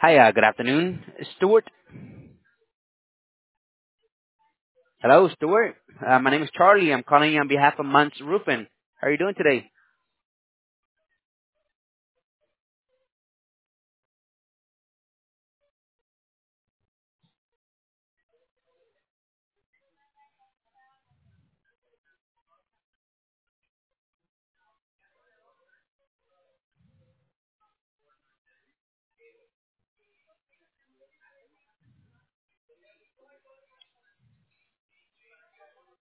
Hi, good afternoon. Stuart. Hello, Stuart. My name is Charlie. I'm calling you on behalf of Months Roofing. How are you doing today?